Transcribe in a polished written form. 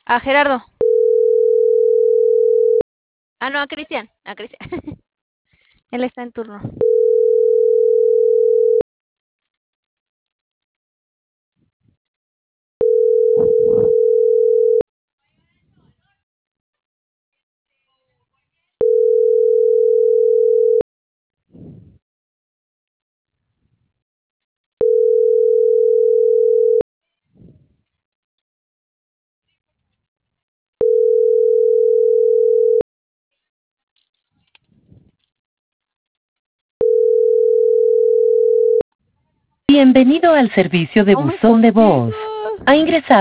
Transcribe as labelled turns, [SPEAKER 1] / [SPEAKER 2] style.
[SPEAKER 1] A Gerardo. Ah, no, a Cristian. A Cristian. Él está en turno.
[SPEAKER 2] Bienvenido al servicio de
[SPEAKER 1] ¡Oh, my
[SPEAKER 2] buzón de voz.
[SPEAKER 1] God!
[SPEAKER 2] Ha ingresado